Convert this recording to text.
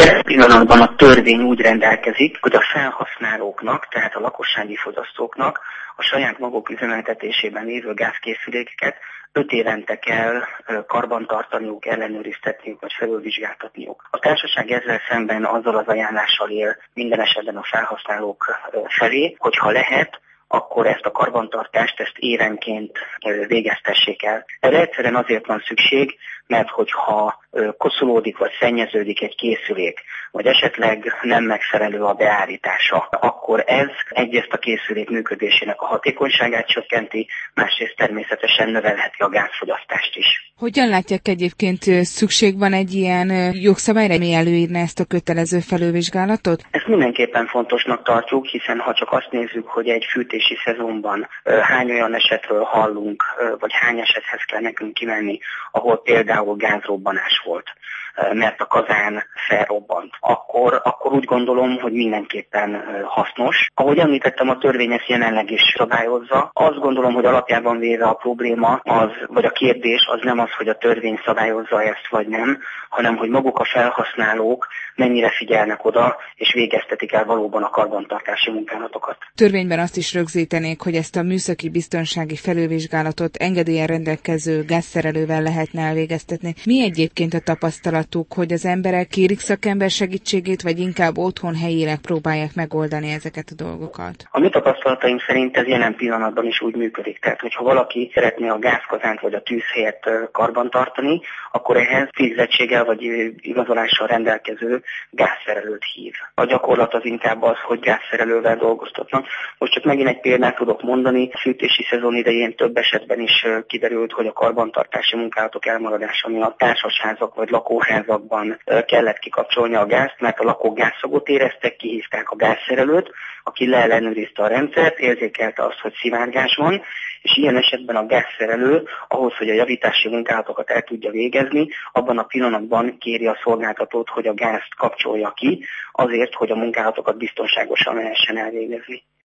Jelen pillanatban a törvény úgy rendelkezik, hogy a felhasználóknak, tehát a lakossági fogyasztóknak a saját maguk üzemeltetésében lévő gázkészülékeket 5 évente kell karbantartaniuk, ellenőriztetniük vagy felülvizsgáltatniuk. A társaság ezzel szemben azzal az ajánlással él minden esetben a felhasználók felé, hogyha lehet, akkor ezt a karbantartást évenként végeztessék el. Erre egyszerűen azért van szükség, mert hogyha koszolódik vagy szennyeződik egy készülék, vagy esetleg nem megfelelő a beállítása, akkor ez egyrészt a készülék működésének a hatékonyságát csökkenti, másrészt természetesen növelheti a gázfogyasztást is. Hogyan látják egyébként, szükség van egy ilyen jogszabályra, ami előírna ezt a kötelező felülvizsgálatot? Ezt mindenképpen fontosnak tartjuk, hiszen ha csak azt nézzük, hogy egy fűtési szezonban hány olyan esetről hallunk, vagy hány esethez kell nekünk kimenni, ahol például gázrobbanás volt, mert a kazán felrobbant, akkor úgy gondolom, hogy mindenképpen hasznos. Ahogy említettem, a törvény ezt jelenleg is szabályozza. Azt gondolom, hogy alapjában véve a probléma vagy a kérdés az nem az, hogy a törvény szabályozza ezt vagy nem, hanem hogy maguk a felhasználók mennyire figyelnek oda, és végeztetik el valóban a karbantartási munkálatokat. Törvényben azt is rögzítenék, hogy ezt a műszaki biztonsági felülvizsgálatot engedélyen rendelkező gázszerelővel lehetne elvégeztetni. Mi egyébként a tapasztalatuk, hogy az emberek kérik szakember segítségét, vagy inkább otthon helyileg próbálják megoldani ezeket a dolgokat? A mi tapasztalataink szerint ez jelen pillanatban is úgy működik. Tehát, hogyha valaki szeretné a gázkazánt vagy a tűzhelyet karbantartani, akkor ehhez végzettséggel vagy igazolással rendelkező gázszerelőt hív. A gyakorlat az inkább az, hogy gázszerelővel dolgoztatnak. Most csak megint egy példát tudok mondani. A fűtési szezon idején több esetben is kiderült, hogy a karbantartási munkálatok elmaradása miatt társasházak vagy lakóházakban kellett kikapcsolni a gázt, mert a lakók gázszagot éreztek, kihívták a gázszerelőt, aki leellenőrizte a rendszert, érzékelte azt, hogy szivárgás van, és ilyen esetben a gázszerelő ahhoz, hogy a javítási munkálatokat el tudja végezni, abban a pillanatban kéri a szolgáltatót, hogy a gázt kapcsolja ki, azért, hogy a munkálatokat biztonságosan lehessen elvégezni.